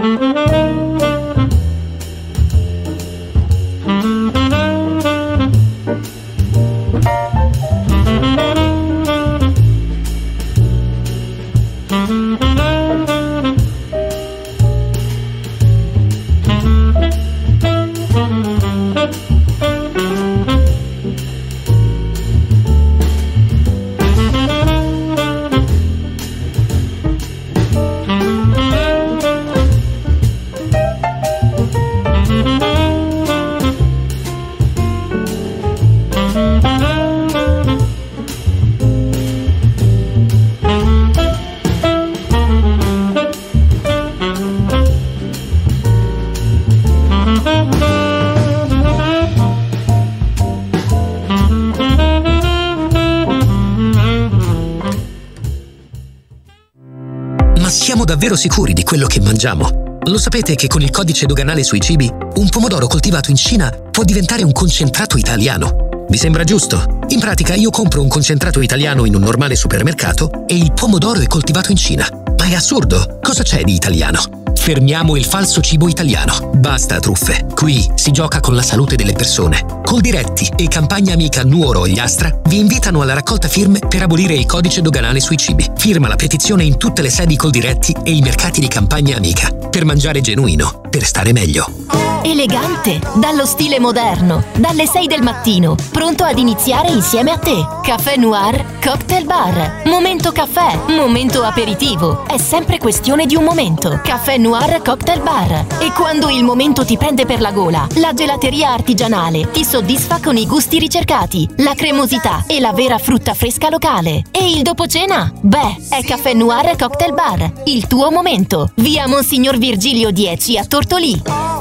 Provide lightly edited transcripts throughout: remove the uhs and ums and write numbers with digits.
Siamo davvero sicuri di quello che mangiamo? Lo sapete che con il codice doganale sui cibi, un pomodoro coltivato in Cina può diventare un concentrato italiano? Vi sembra giusto? In pratica io compro un concentrato italiano in un normale supermercato e il pomodoro è coltivato in Cina. Ma è assurdo! Cosa c'è di italiano? Fermiamo il falso cibo italiano. Basta truffe. Qui si gioca con la salute delle persone. Coldiretti e campagna amica Nuoro e Astra vi invitano alla raccolta firme per abolire il codice doganale sui cibi. Firma la petizione in tutte le sedi Coldiretti e i mercati di campagna amica. Per mangiare genuino, per stare meglio. Elegante, dallo stile moderno, dalle 6 del mattino, pronto ad iniziare insieme a te. Caffè Noir Cocktail Bar. Momento caffè, momento aperitivo. È sempre questione di un momento. Caffè Noir Cocktail Bar. E quando il momento ti prende per la gola, la gelateria artigianale ti soddisfa con i gusti ricercati, la cremosità e la vera frutta fresca locale. E il dopo cena? Beh, è Caffè Noir Cocktail Bar. Il tuo momento. Via Monsignor Virgilio 10 a Tortolì.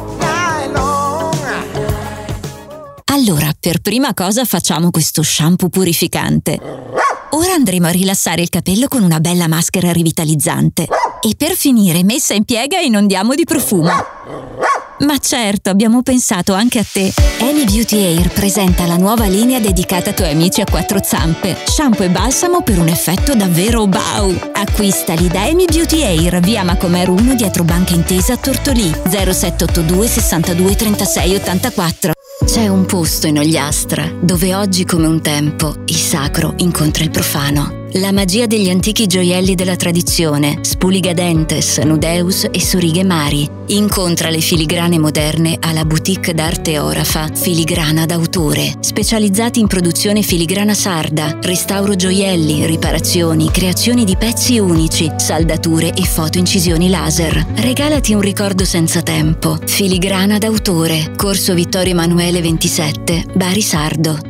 Allora, per prima cosa facciamo questo shampoo purificante. Ora andremo a rilassare il capello con una bella maschera rivitalizzante. E per finire, messa in piega e inondiamo di profumo. Ma certo, abbiamo pensato anche a te. Amy Beauty Air presenta la nuova linea dedicata ai tuoi amici a quattro zampe. Shampoo e balsamo per un effetto davvero wow! Acquistali da Amy Beauty Air, via Macomer 1 dietro Banca Intesa a Tortolì, 0782 62 36 84. C'è un posto in Ogliastra dove oggi come un tempo il sacro incontra il profano. La magia degli antichi gioielli della tradizione, Spuligadentes, Nudeus e Sorighe Mari. Incontra le filigrane moderne alla boutique d'arte Orafa, Filigrana d'autore, specializzati in produzione filigrana sarda, restauro gioielli, riparazioni, creazioni di pezzi unici, saldature e fotoincisioni laser. Regalati un ricordo senza tempo. Filigrana d'autore, Corso Vittorio Emanuele 27, Bari Sardo.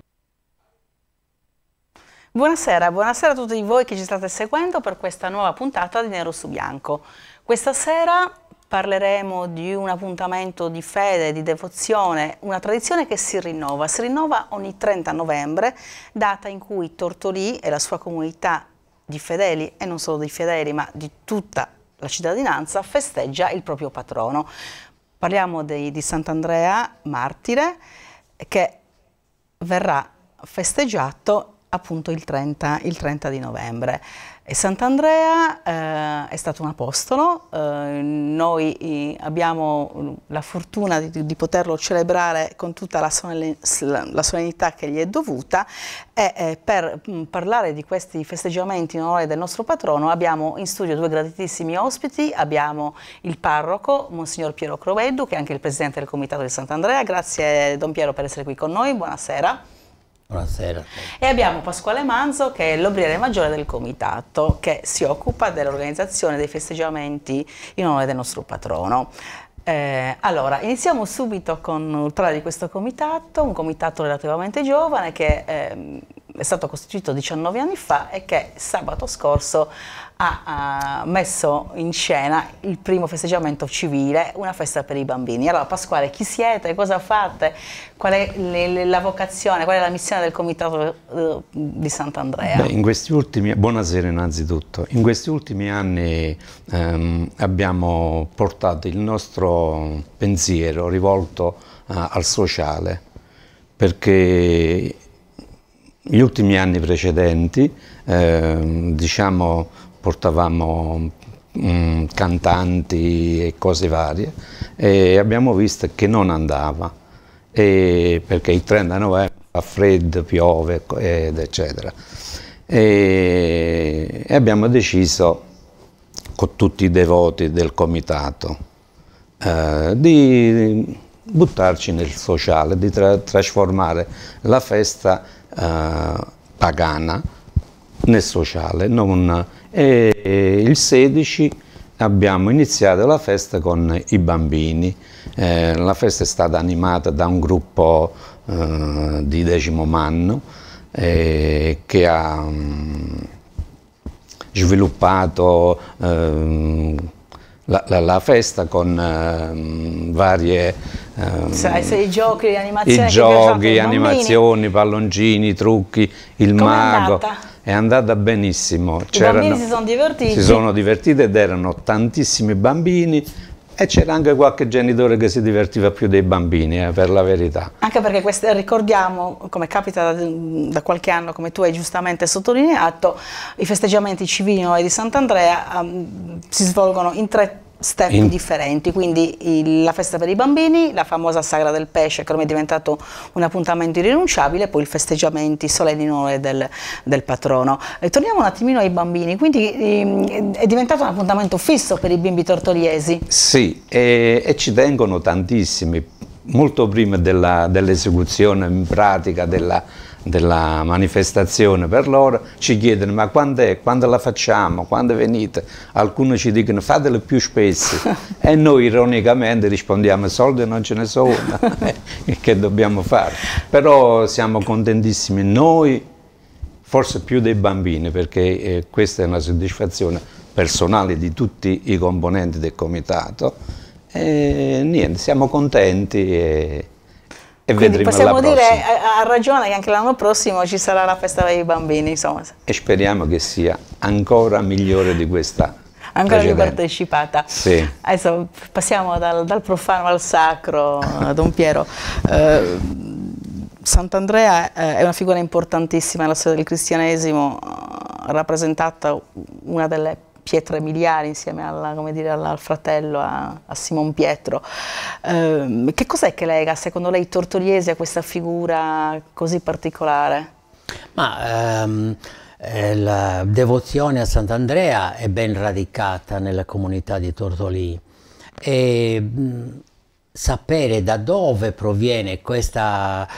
Buonasera, buonasera a tutti voi che ci state seguendo per questa nuova puntata di Nero su Bianco. Questa sera parleremo di un appuntamento di fede, di devozione, una tradizione che si rinnova ogni 30 novembre, data in cui Tortolì e la sua comunità di fedeli, e non solo di fedeli ma di tutta la cittadinanza, festeggia il proprio patrono. Parliamo di Sant'Andrea Martire, che verrà festeggiato appunto il 30 di novembre. E Sant'Andrea è stato un apostolo, noi abbiamo la fortuna di poterlo celebrare con tutta la solennità che gli è dovuta, e per parlare di questi festeggiamenti in onore del nostro patrono abbiamo in studio due graditissimi ospiti. Abbiamo il parroco, Monsignor Piero Croveddu, che è anche il presidente del comitato di Sant'Andrea. Grazie Don Piero per essere qui con noi, buonasera. Buonasera. E abbiamo Pasquale Manzo, che è l'obriere maggiore del comitato, che si occupa dell'organizzazione dei festeggiamenti in onore del nostro patrono. Allora, iniziamo subito con parlare di questo comitato, un comitato relativamente giovane che è stato costituito 19 anni fa e che sabato scorso ha messo in scena il primo festeggiamento civile, una festa per i bambini. Allora Pasquale, chi siete? Cosa fate? Qual è la vocazione, qual è la missione del comitato di Sant'Andrea? In questi ultimi, buonasera innanzitutto, in questi ultimi anni abbiamo portato il nostro pensiero rivolto al sociale, perché gli ultimi anni precedenti diciamo portavamo cantanti e cose varie, e abbiamo visto che non andava, perché il 30 novembre fa freddo, piove ed eccetera. E abbiamo deciso con tutti i devoti del comitato di buttarci nel sociale, di trasformare la festa pagana nel sociale. E il 16 abbiamo iniziato la festa con i bambini. La festa è stata animata da un gruppo di 10° Manno che ha sviluppato la festa con varie giochi, animazioni, palloncini, trucchi, il mago. È andata benissimo. I bambini si sono divertiti? Si sono divertiti ed erano tantissimi bambini, e c'era anche qualche genitore che si divertiva più dei bambini, per la verità. Anche perché ricordiamo, come capita da qualche anno, come tu hai giustamente sottolineato, i festeggiamenti civili di Sant'Andrea si svolgono in 3 step differenti, quindi la festa per i bambini, la famosa sagra del pesce che ormai è diventato un appuntamento irrinunciabile, e poi i festeggiamenti solenni in onore del patrono. Torniamo un attimino ai bambini, quindi è diventato un appuntamento fisso per i bimbi tortoriesi? Sì, e ci tengono tantissimi, molto prima dell'esecuzione in pratica della manifestazione. Per loro ci chiedono: ma quando è? Quando la facciamo? Quando venite? Alcuni ci dicono: fatelo più spesso. E noi ironicamente rispondiamo: soldi non ce ne sono, che dobbiamo fare? Però siamo contentissimi noi, forse più dei bambini, perché questa è una soddisfazione personale di tutti i componenti del comitato, e niente, siamo contenti e quindi possiamo dire a ragione che anche l'anno prossimo ci sarà la festa per i bambini, insomma. E speriamo che sia ancora migliore di questa ancora più partecipata. Sì. Adesso passiamo dal profano al sacro, Don Piero. Sant'Andrea è una figura importantissima nella storia del cristianesimo, rappresentata una delle pietre miliari insieme al fratello, a Simon Pietro. Che cos'è che lega, secondo lei, i tortoriesi a questa figura così particolare? Ma la devozione a Sant'Andrea è ben radicata nella comunità di Tortolì, e sapere da dove proviene questa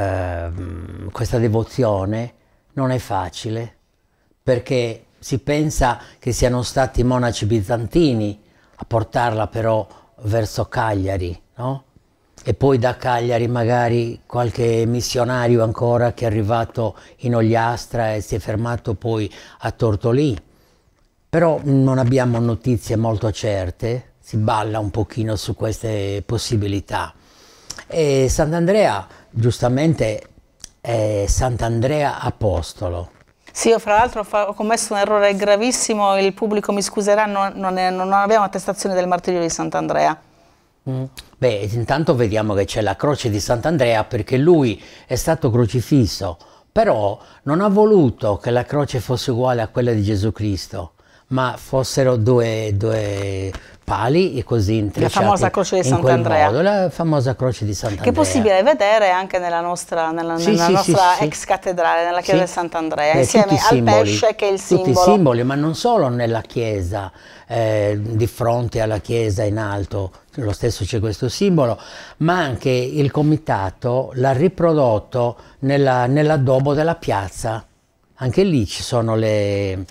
devozione non è facile, perché si pensa che siano stati i monaci bizantini a portarla però verso Cagliari, no? E poi da Cagliari magari qualche missionario ancora che è arrivato in Ogliastra e si è fermato poi a Tortolì. Però non abbiamo notizie molto certe, si balla un pochino su queste possibilità. E Sant'Andrea, giustamente, è Sant'Andrea Apostolo. Sì, io fra l'altro ho commesso un errore gravissimo, il pubblico mi scuserà, non abbiamo attestazione del martirio di Sant'Andrea. Beh, intanto vediamo che c'è la croce di Sant'Andrea, perché lui è stato crocifisso, però non ha voluto che la croce fosse uguale a quella di Gesù Cristo, ma fossero due pali e così intrecciati. La famosa croce di Sant'Andrea. La famosa croce di Sant'Andrea. Che è possibile vedere anche nella nostra ex cattedrale, nella chiesa di Sant'Andrea, insieme al pesce che è il simbolo. Tutti i simboli, ma non solo nella chiesa, di fronte alla chiesa in alto, lo stesso c'è questo simbolo, ma anche il comitato l'ha riprodotto nell'addobbo della piazza. Anche lì ci sono i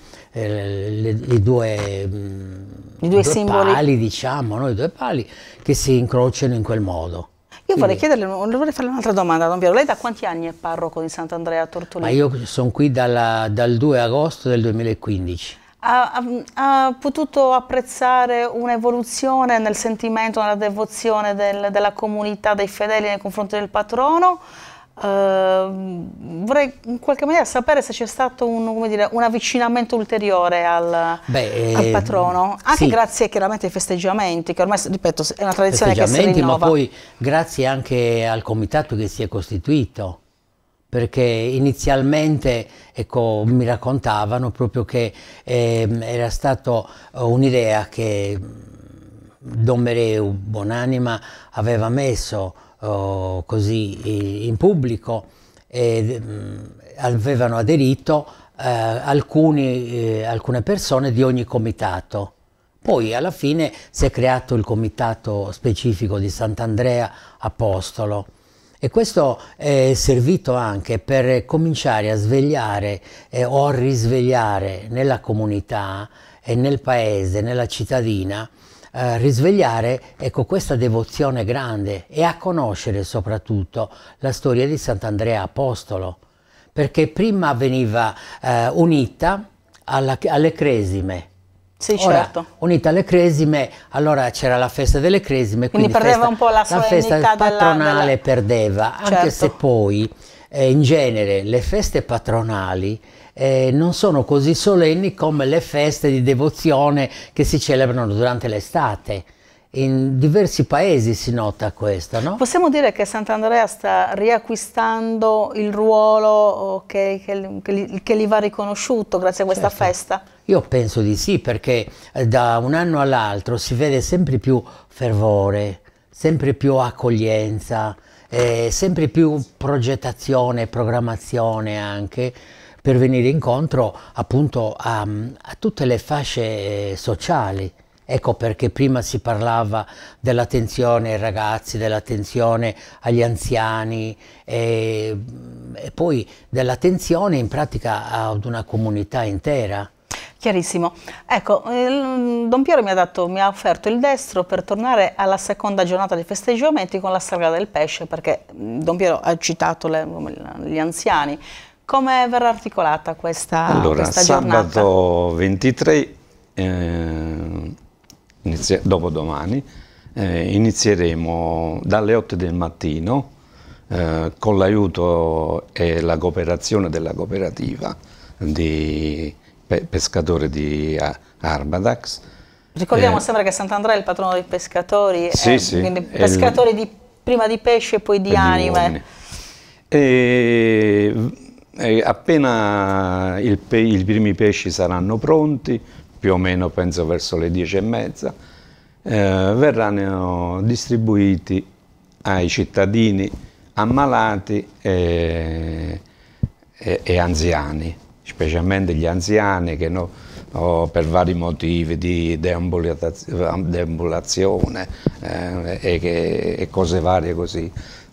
due simboli, pali, diciamo, no? I due pali che si incrociano in quel modo. Io vorrei farle un'altra domanda, Don Piero. Lei da quanti anni è parroco di Sant'Andrea a Tortolì? Ma io sono qui dal 2 agosto del 2015. Ha potuto apprezzare un'evoluzione nel sentimento, nella devozione della comunità dei fedeli nei confronti del patrono? Vorrei in qualche maniera sapere se c'è stato un avvicinamento ulteriore al patrono, anche grazie chiaramente ai festeggiamenti, che ormai, ripeto, è una tradizione che si rinnova. Ma poi grazie anche al comitato che si è costituito, perché inizialmente, ecco, mi raccontavano proprio che era stata un'idea che Don Mereu, buonanima, aveva messo così in pubblico, e avevano aderito alcune persone di ogni comitato. Poi alla fine si è creato il comitato specifico di Sant'Andrea Apostolo, e questo è servito anche per cominciare a svegliare o a risvegliare nella comunità e nel paese, nella cittadina, risvegliare, ecco, questa devozione grande, e a conoscere soprattutto la storia di Sant'Andrea Apostolo, perché prima veniva unita alle Cresime. Sì, Ora, certo. unita alle Cresime, allora c'era la festa delle Cresime, quindi perdeva un po' la festa solennità patronale perdeva, anche certo. se poi in genere le feste patronali non sono così solenni come le feste di devozione che si celebrano durante l'estate. In diversi paesi si nota questo, no? Possiamo dire che Sant'Andrea sta riacquistando il ruolo che gli va riconosciuto grazie a questa festa? Io penso di sì, perché da un anno all'altro si vede sempre più fervore, sempre più accoglienza, sempre più progettazione, programmazione anche, per venire incontro appunto a tutte le fasce sociali. Ecco perché prima si parlava dell'attenzione ai ragazzi, dell'attenzione agli anziani, e poi dell'attenzione in pratica ad una comunità intera. Chiarissimo. Ecco, Don Piero mi ha offerto il destro per tornare alla seconda giornata di festeggiamenti con la Strada del Pesce, perché Don Piero ha citato gli anziani. Come verrà articolata questa giornata? Sabato 23, dopodomani, inizieremo dalle 8 del mattino con l'aiuto e la cooperazione della cooperativa di pescatori di Arbadax. Ricordiamo sempre che Sant'Andrea è il patrono dei pescatori, sì, sì, quindi pescatori prima di pesce e poi di anime. Appena i primi pesci saranno pronti, più o meno penso verso le 10:30, verranno distribuiti ai cittadini ammalati e anziani, specialmente gli anziani che per vari motivi di deambulazione e cose varie così.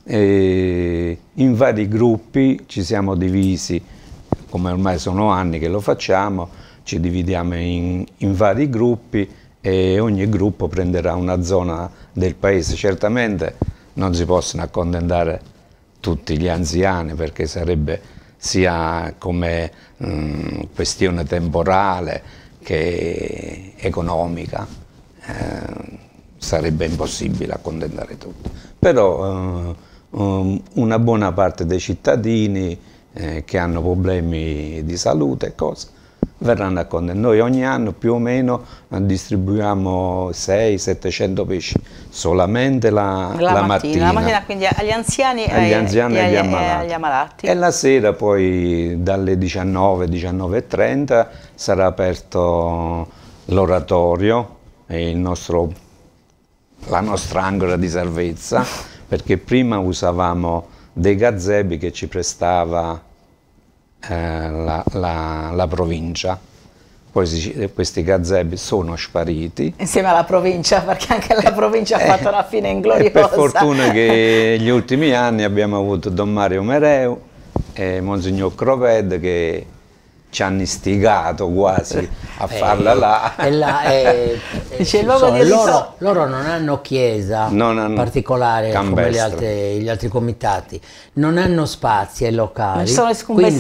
In vari gruppi ci siamo divisi, come ormai sono anni che lo facciamo, ci dividiamo in vari gruppi e ogni gruppo prenderà una zona del paese. Certamente non si possono accontentare tutti gli anziani, perché sarebbe sia come questione temporale che economica, sarebbe impossibile accontentare tutti. Però una buona parte dei cittadini che hanno problemi di salute e cose verranno accontentati. Noi ogni anno più o meno distribuiamo 600-700 pesci solamente la mattina. La mattina, quindi agli anziani e agli ammalati. E la sera poi dalle 19-19:30 sarà aperto l'oratorio, la nostra ancora di salvezza, perché prima usavamo dei gazebi che ci prestava la provincia, poi questi gazebi sono spariti. Insieme alla provincia, perché anche la provincia ha fatto una fine ingloriosa. Per fortuna che negli ultimi anni abbiamo avuto Don Mario Mereu e Monsignor Croped che ci hanno istigato quasi a farla là. Loro non hanno chiesa particolare come gli altri comitati, non hanno spazi e locali, non ci sono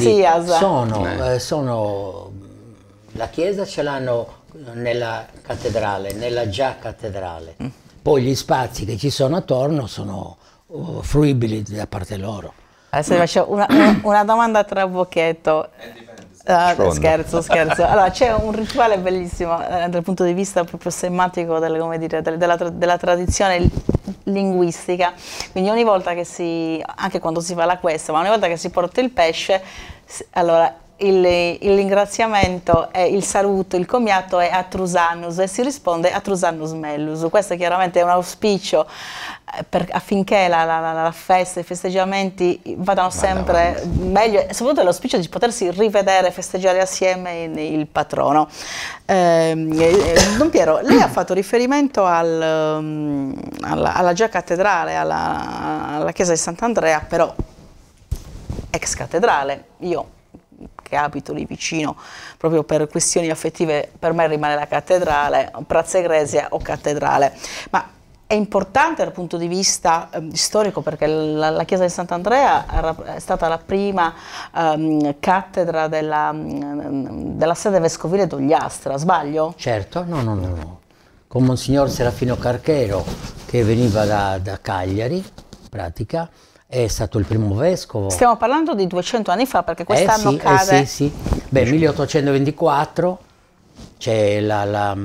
la chiesa ce l'hanno nella cattedrale, nella già cattedrale, poi gli spazi che ci sono attorno sono fruibili da parte loro. Adesso vi faccio una domanda tra bocchetto. Scherzo. Allora, c'è un rituale bellissimo dal punto di vista proprio sematico della tradizione linguistica, quindi ogni volta che anche quando si fa la questa, ma ogni volta che si porta il pesce, allora il ringraziamento, il saluto, il commiato è Atrusannus e si risponde Atrusannus Mellus. Questo chiaramente è un auspicio affinché la festa, i festeggiamenti vadano sempre meglio, e soprattutto l'auspicio di potersi rivedere e festeggiare assieme il patrono. Don Piero, lei ha fatto riferimento alla già cattedrale, alla chiesa di Sant'Andrea, però ex cattedrale. Io che abito lì vicino, proprio per questioni affettive, per me rimane la cattedrale, Praza Egresia o cattedrale, ma è importante dal punto di vista storico, perché la chiesa di Sant'Andrea è stata la prima cattedra della sede vescovile d'Ogliastra, sbaglio? Certo, no. Con Monsignor Serafino Carchero, che veniva da Cagliari, in pratica, è stato il primo vescovo. Stiamo parlando di 200 anni fa, perché quest'anno cade... Sì. Beh, 1824 c'è la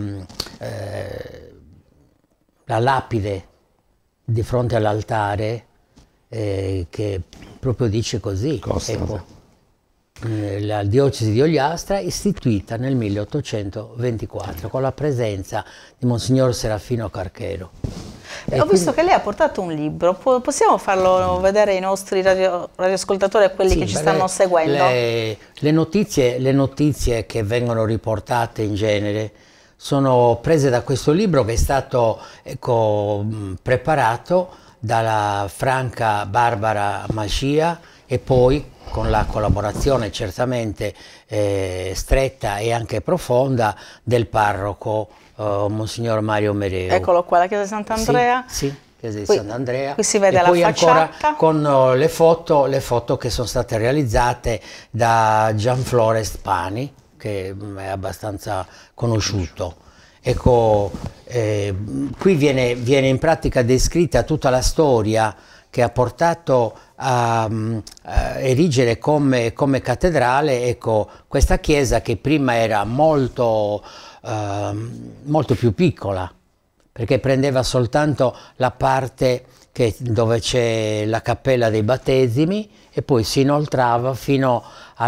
lapide di fronte all'altare che proprio dice così. Ecco, la diocesi di Ogliastra istituita nel 1824 con la presenza di Monsignor Serafino Carchero. Ho visto che lei ha portato un libro, possiamo farlo vedere ai nostri radioascoltatori e a quelli che ci stanno seguendo? Le notizie che vengono riportate in genere sono prese da questo libro, che è stato preparato dalla franca Barbara Macia e poi con la collaborazione certamente stretta e anche profonda del parroco Monsignor Mario Mereo. Eccolo qua, la chiesa di Sant'Andrea. Sì, chiesa di Sant'Andrea. Qui si vede e la poi facciata. Ancora con le foto che sono state realizzate da Gianflorest Pani, che è abbastanza conosciuto. Ecco, qui viene in pratica descritta tutta la storia che ha portato a erigere come cattedrale, ecco, questa chiesa, che prima era molto più piccola, perché prendeva soltanto la parte dove c'è la cappella dei battesimi, e poi si inoltrava fino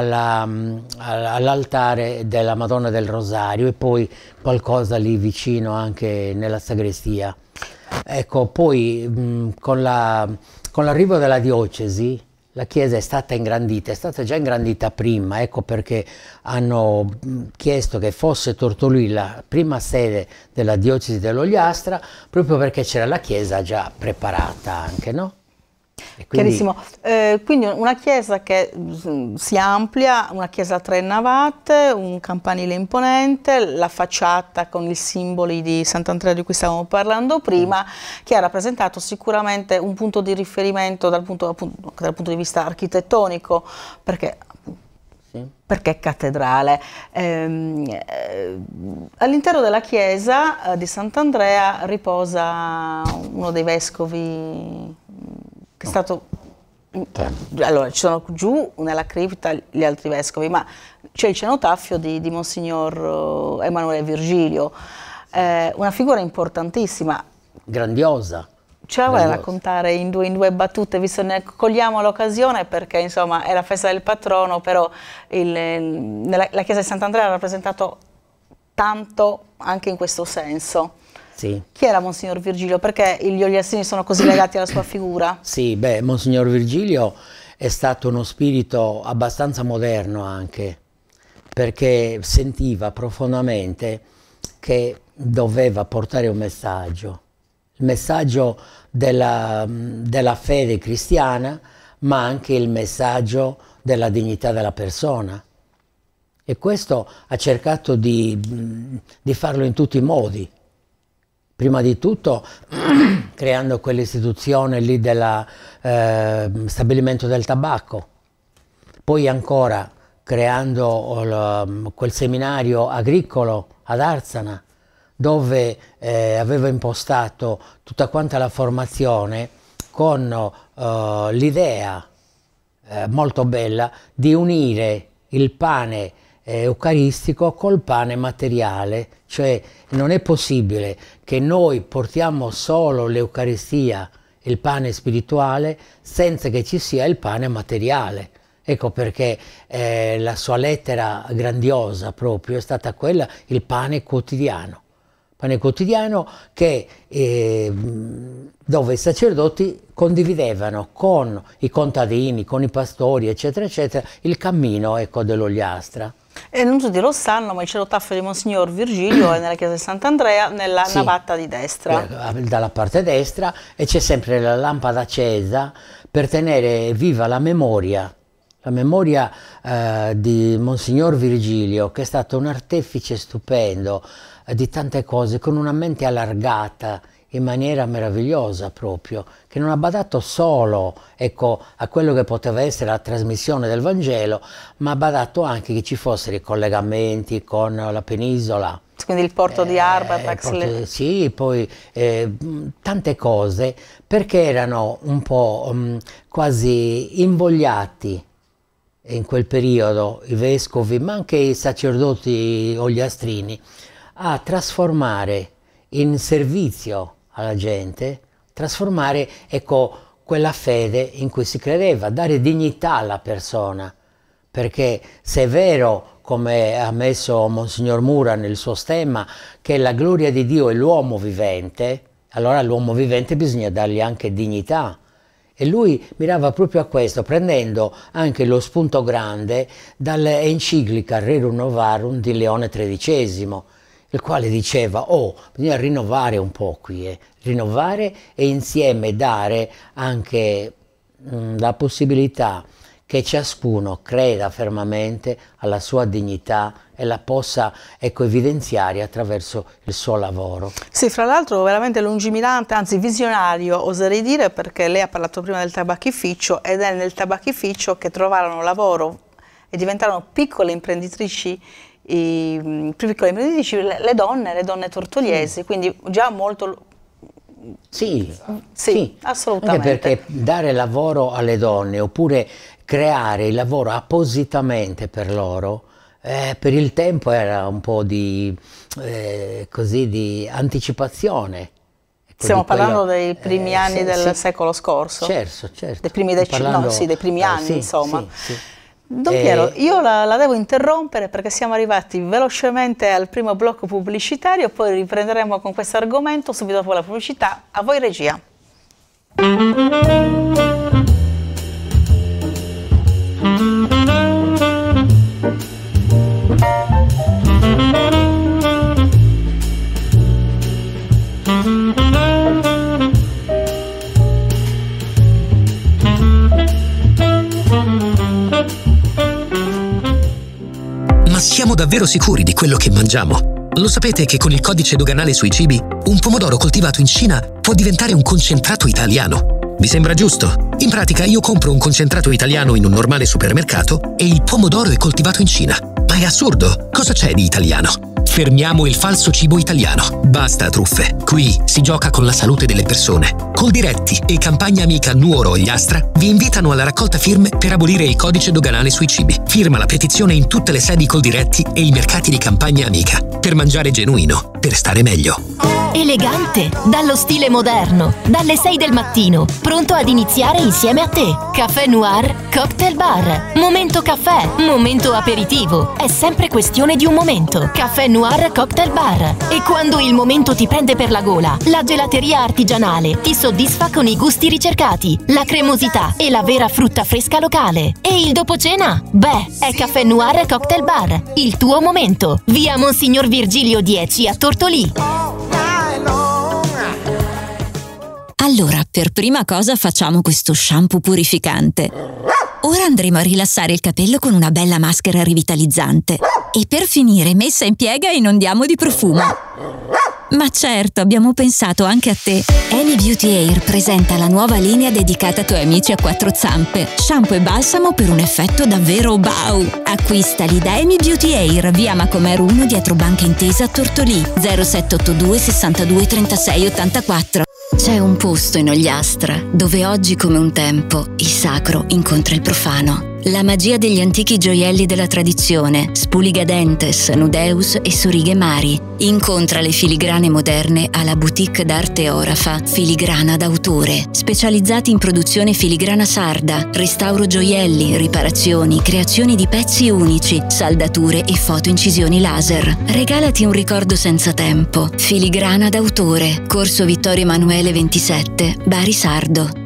all'altare della Madonna del Rosario, e poi qualcosa lì vicino anche nella sagrestia. Ecco, poi con l'arrivo della diocesi la chiesa è stata ingrandita, è stata già ingrandita prima, ecco perché hanno chiesto che fosse Tortolì la prima sede della diocesi dell'Ogliastra, proprio perché c'era la chiesa già preparata anche, no? Quindi... Chiarissimo, quindi una chiesa che si amplia, una chiesa a 3 navate, un campanile imponente, la facciata con i simboli di Sant'Andrea di cui stavamo parlando prima, che ha rappresentato sicuramente un punto di riferimento dal punto di vista architettonico, perché è cattedrale. All'interno della chiesa di Sant'Andrea riposa uno dei vescovi che è stato... Allora, ci sono giù nella cripta gli altri vescovi, ma c'è il cenotafio di Monsignor Emanuele Virgilio, una figura importantissima. Grandiosa. Ce la vuoi raccontare in due battute, visto che ne cogliamo l'occasione, perché insomma è la festa del patrono, però la chiesa di Sant'Andrea ha rappresentato tanto anche in questo senso. Sì. Chi era Monsignor Virgilio? Perché gli ogliastrini sono così legati alla sua figura? Sì, beh, Monsignor Virgilio è stato uno spirito abbastanza moderno anche, perché sentiva profondamente che doveva portare un messaggio, il messaggio della fede cristiana, ma anche il messaggio della dignità della persona. E questo ha cercato di farlo in tutti i modi. Prima di tutto creando quell'istituzione lì del stabilimento del tabacco, poi ancora creando quel seminario agricolo ad Arzana, dove aveva impostato tutta quanta la formazione con l'idea molto bella di unire il pane eucaristico col pane materiale, cioè non è possibile che noi portiamo solo l'Eucaristia, il pane spirituale, senza che ci sia il pane materiale. Ecco perché la sua lettera grandiosa proprio è stata quella, il pane quotidiano che, dove i sacerdoti condividevano con i contadini, con i pastori, eccetera, eccetera, il cammino, ecco, dell'Ogliastra. E non tutti lo sanno, ma il cenotafio di Monsignor Virgilio è nella chiesa di Sant'Andrea, nella navata di destra. Dalla parte destra, e c'è sempre la lampada accesa per tenere viva la memoria di Monsignor Virgilio, che è stato un artefice stupendo di tante cose, con una mente allargata in maniera meravigliosa proprio, che non ha badato solo, ecco, a quello che poteva essere la trasmissione del Vangelo, ma ha badato anche che ci fossero i collegamenti con la penisola. Quindi il porto di Arbatax. Sì, poi tante cose, perché erano un po' quasi invogliati in quel periodo i vescovi, ma anche i sacerdoti ogliastrini, a trasformare in servizio alla gente, trasformare, ecco, quella fede in cui si credeva, dare dignità alla persona, perché se è vero, come ha messo Monsignor Mura nel suo stemma, che la gloria di Dio è l'uomo vivente, allora all'uomo vivente bisogna dargli anche dignità. E lui mirava proprio a questo, prendendo anche lo spunto grande dall'enciclica Rerum Novarum di Leone XIII, il quale diceva, bisogna rinnovare un po' qui, rinnovare e insieme dare anche la possibilità che ciascuno creda fermamente alla sua dignità e la possa, ecco, evidenziare attraverso il suo lavoro. Sì, fra l'altro veramente lungimirante, anzi visionario, oserei dire, perché lei ha parlato prima del tabacchificio, ed è nel tabacchificio che trovarono lavoro e diventarono piccole imprenditrici, le donne tortoliesi, quindi già molto... Sì, assolutamente. Anche perché dare lavoro alle donne, oppure creare il lavoro appositamente per loro, per il tempo era un po' di anticipazione. Stiamo parlando dei primi anni del secolo scorso. Certo. Dei primi dei primi anni, insomma. Sì. Don Piero, io la devo interrompere perché siamo arrivati velocemente al primo blocco pubblicitario, poi riprenderemo con questo argomento subito dopo la pubblicità. A voi regia. Ma siamo davvero sicuri di quello che mangiamo? Lo sapete che con il codice doganale sui cibi, un pomodoro coltivato in Cina può diventare un concentrato italiano? Vi sembra giusto? In pratica io compro un concentrato italiano in un normale supermercato e il pomodoro è coltivato in Cina. Ma è assurdo! Cosa c'è di italiano? Fermiamo il falso cibo italiano. Basta truffe. Qui si gioca con la salute delle persone. Coldiretti e campagna amica Nuoro Ogliastra vi invitano alla raccolta firme per abolire il codice doganale sui cibi. Firma la petizione in tutte le sedi Coldiretti e i mercati di campagna amica. Per mangiare genuino, per stare meglio. Elegante, dallo stile moderno, dalle 6 del mattino, pronto ad iniziare insieme a te. Caffè Noir Cocktail Bar. Momento caffè, momento aperitivo. È sempre questione di un momento. Caffè Noir Cocktail Bar. E quando il momento ti prende per la gola, la gelateria artigianale ti soddisfa con i gusti ricercati, la cremosità e la vera frutta fresca locale. E il dopo cena? Beh, è Caffè Noir Cocktail Bar. Il tuo momento. Via Monsignor Virgilio 10 a Tortolì. Allora, per prima cosa facciamo questo shampoo purificante. Ora andremo a rilassare il capello con una bella maschera rivitalizzante. E per finire, messa in piega, inondiamo di profumo. Ma certo, abbiamo pensato anche a te. Amy Beauty Hair presenta la nuova linea dedicata ai tuoi amici a quattro zampe. Shampoo e balsamo per un effetto davvero wow! Acquistali da Amy Beauty Hair, via Macomer 1 dietro Banca Intesa a Tortolì, 0782 62 36 84. C'è un posto in Ogliastra dove oggi come un tempo il sacro incontra il profano. La magia degli antichi gioielli della tradizione, Spuligadentes, Nudeus e Sorighe Mari. Incontra le filigrane moderne alla boutique d'arte Orafa Filigrana d'autore, specializzati in produzione filigrana sarda, restauro gioielli, riparazioni, creazioni di pezzi unici, saldature e fotoincisioni laser. Regalati un ricordo senza tempo. Filigrana d'autore, Corso Vittorio Emanuele 27, Bari Sardo.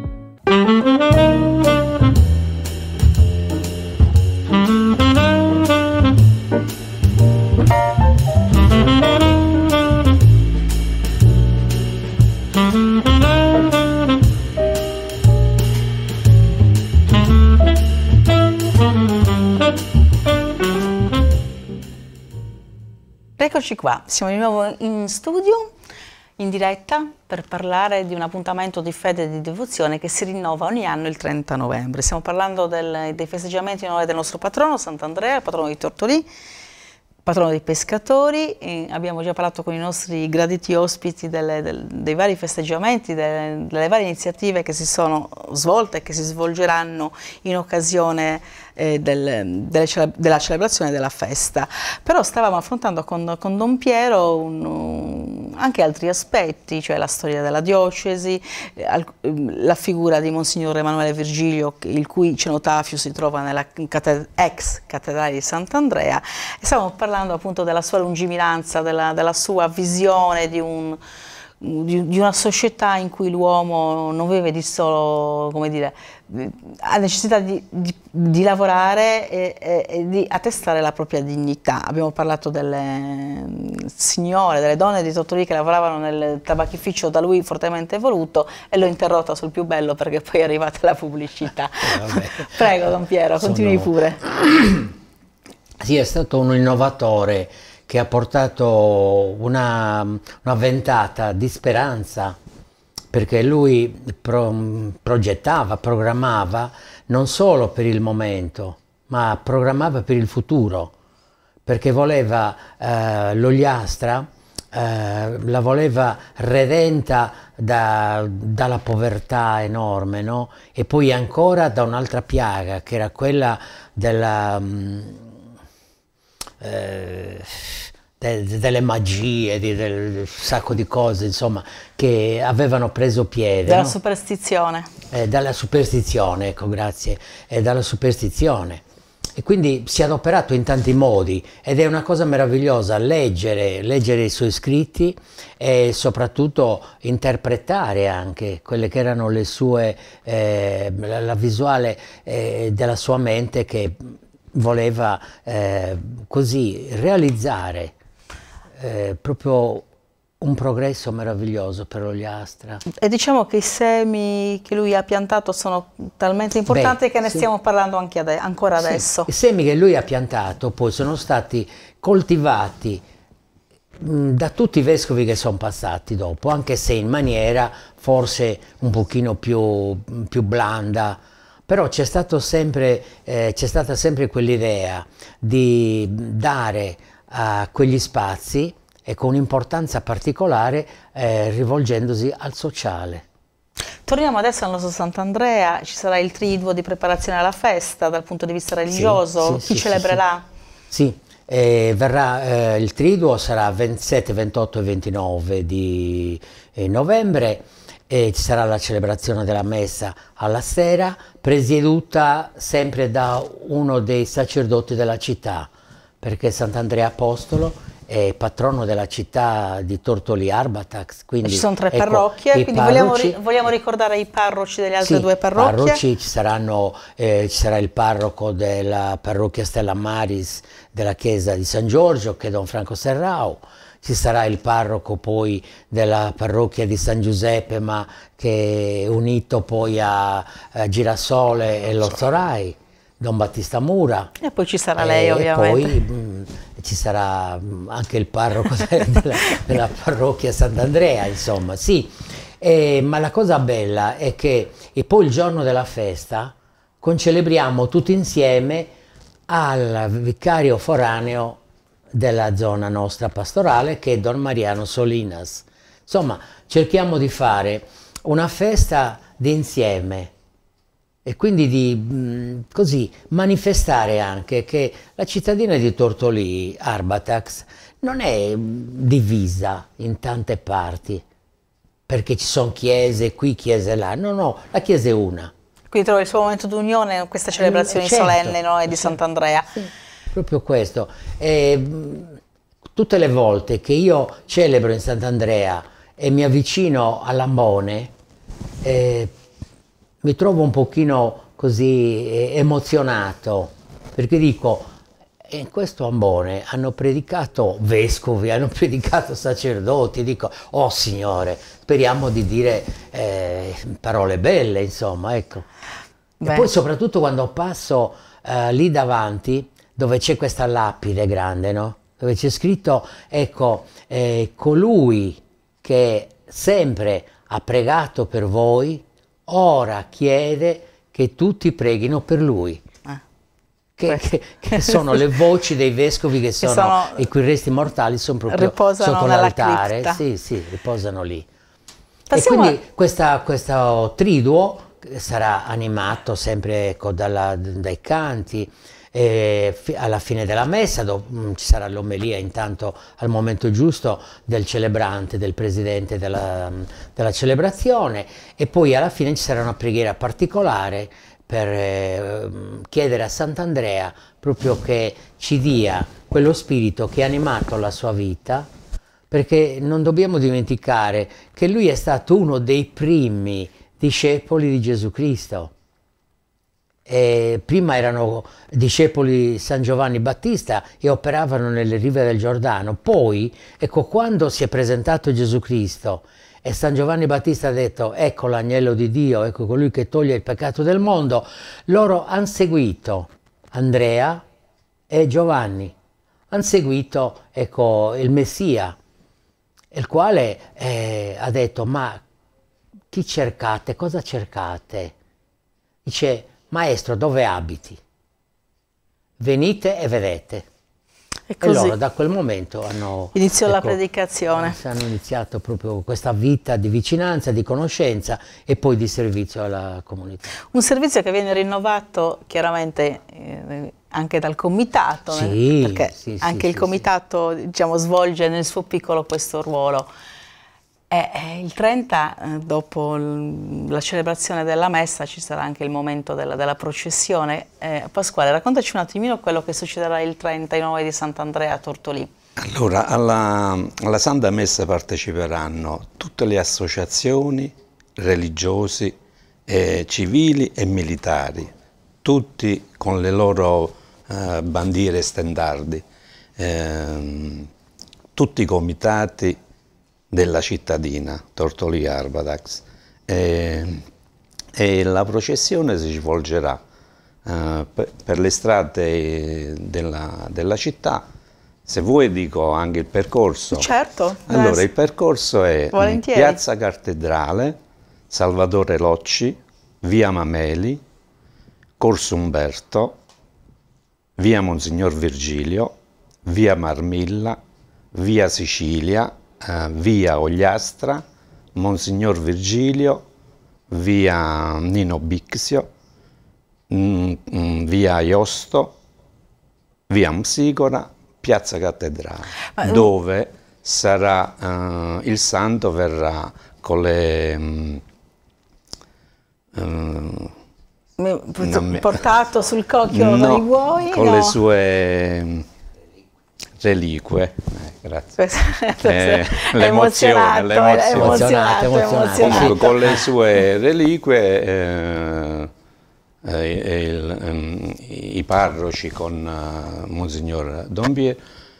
Eccoci qua, siamo di nuovo in studio, in diretta, per parlare di un appuntamento di fede e di devozione che si rinnova ogni anno il 30 novembre. Stiamo parlando dei festeggiamenti in onore del nostro patrono, Sant'Andrea, patrono di Tortolì, patrono dei pescatori. Abbiamo già parlato con i nostri graditi ospiti dei vari festeggiamenti, delle varie iniziative che si sono svolte e che si svolgeranno in occasione della celebrazione della festa. Però stavamo affrontando con Don Piero anche altri aspetti, cioè la storia della diocesi, la figura di Monsignor Emanuele Virgilio, il cui cenotafio si trova nella ex cattedrale di Sant'Andrea, e stavamo parlando appunto della sua lungimiranza, della sua visione di una società in cui l'uomo non vive di solo, come dire, ha necessità di lavorare e di attestare la propria dignità. Abbiamo parlato delle signore, delle donne di Tortolì che lavoravano nel tabachificio da lui fortemente voluto, e l'ho interrotta sul più bello perché poi è arrivata la pubblicità. Prego Don Piero, continui pure. Sì, è stato un innovatore che ha portato una ventata di speranza, perché lui progettava, programmava non solo per il momento, ma programmava per il futuro, perché voleva l'Ogliastra, la voleva redenta dalla povertà enorme, no? E poi ancora da un'altra piaga, che era quella delle magie, del sacco di cose, insomma, che avevano preso piede. Dalla no? superstizione. Dalla superstizione, ecco, grazie, dalla superstizione. E quindi si è adoperato in tanti modi, ed è una cosa meravigliosa leggere i suoi scritti e soprattutto interpretare anche quelle che erano le sue, la visuale della sua mente, che voleva così realizzare proprio un progresso meraviglioso per l'Ogliastra. E diciamo che i semi che lui ha piantato sono talmente importanti che ne stiamo parlando anche ancora adesso. I semi che lui ha piantato poi sono stati coltivati da tutti i vescovi che sono passati dopo, anche se in maniera forse un pochino più blanda. Però c'è stata sempre quell'idea di dare a quegli spazi, e con un'importanza particolare, rivolgendosi al sociale. Torniamo adesso al nostro Sant'Andrea. Ci sarà il triduo di preparazione alla festa dal punto di vista religioso. Chi celebrerà? Sì, verrà, il triduo sarà 27, 28 e 29 di novembre. E ci sarà la celebrazione della messa alla sera, presieduta sempre da uno dei sacerdoti della città, perché Sant'Andrea Apostolo è patrono della città di Tortolì Arbatax. Quindi, ci sono 3 parrocchie, quindi vogliamo ricordare i parroci delle altre 2 parrocchie? Parroci, ci sarà il parroco della parrocchia Stella Maris della chiesa di San Giorgio, che è Don Franco Serrao. Ci sarà il parroco poi della parrocchia di San Giuseppe, ma che è unito poi a Girasole e Lozzorai, Don Battista Mura. E poi ci sarà lei, ovviamente. E poi ci sarà anche il parroco della parrocchia Sant'Andrea, insomma, sì. Ma la cosa bella è che poi il giorno della festa concelebriamo tutti insieme al vicario foraneo della zona nostra pastorale, che è Don Mariano Solinas. Insomma, cerchiamo di fare una festa d'insieme, e quindi di così manifestare anche che la cittadina di Tortolì, Arbatax, non è divisa in tante parti, perché ci sono chiese qui, chiese là. No, no, la chiesa è una. Quindi trova il suo momento d'unione in queste celebrazioni Certo, solenni, no, di Sant'Andrea. Sì, proprio questo. Tutte le volte che io celebro in Sant'Andrea e mi avvicino all'ambone, mi trovo un pochino così emozionato, perché dico, in questo ambone hanno predicato vescovi, hanno predicato sacerdoti, dico, oh Signore, speriamo di dire parole belle, insomma, ecco. Beh. E poi soprattutto quando passo lì davanti, dove c'è questa lapide grande, no? Dove c'è scritto, ecco, colui che sempre ha pregato per voi, ora chiede che tutti preghino per lui. Che sono le voci dei vescovi che sono i cui resti mortali sono proprio riposano sotto l'altare. Sì, sì, riposano lì. E quindi questo triduo sarà animato sempre, ecco, dai canti. Alla fine della messa ci sarà l'omelia intanto al momento giusto del celebrante, del presidente della celebrazione, e poi alla fine ci sarà una preghiera particolare per chiedere a Sant'Andrea proprio che ci dia quello spirito che ha animato la sua vita, perché non dobbiamo dimenticare che lui è stato uno dei primi discepoli di Gesù Cristo. Prima erano discepoli di San Giovanni Battista e operavano nelle rive del Giordano. Poi, ecco, quando si è presentato Gesù Cristo e San Giovanni Battista ha detto, ecco l'agnello di Dio, ecco colui che toglie il peccato del mondo, loro hanno seguito Andrea e Giovanni, hanno seguito, ecco, il Messia, il quale ha detto, ma chi cercate, cosa cercate? Dice, Maestro, dove abiti? Venite e vedete. E loro da quel momento iniziò la predicazione. Hanno iniziato proprio questa vita di vicinanza, di conoscenza e poi di servizio alla comunità. Un servizio che viene rinnovato chiaramente anche dal comitato, sì, perché anche il comitato diciamo, svolge nel suo piccolo questo ruolo. Il 30, dopo la celebrazione della messa, ci sarà anche il momento della processione. Pasquale, raccontaci un attimino quello che succederà il 39 di Sant'Andrea a Tortolì. Allora, alla Santa Messa parteciperanno tutte le associazioni religiosi, civili e militari, tutti con le loro bandiere e stendardi, tutti i comitati della cittadina Tortolì Arbatax, e la processione si svolgerà per le strade della città. Se vuoi dico anche il percorso. Certo. Allora, il percorso è volentieri. Piazza Cattedrale, Salvatore Locci, via Mameli, Corso Umberto, via Monsignor Virgilio, via Marmilla, via Sicilia, via Ogliastra, Monsignor Virgilio, via Nino Bixio, via Iosto, via Msicora, Piazza Cattedrale, dove sarà il santo verrà con le portato sul cocchio dai buoi, con le sue reliquie. Grazie. L'emozione. Comunque, con le sue reliquie i parroci con Monsignor Dombier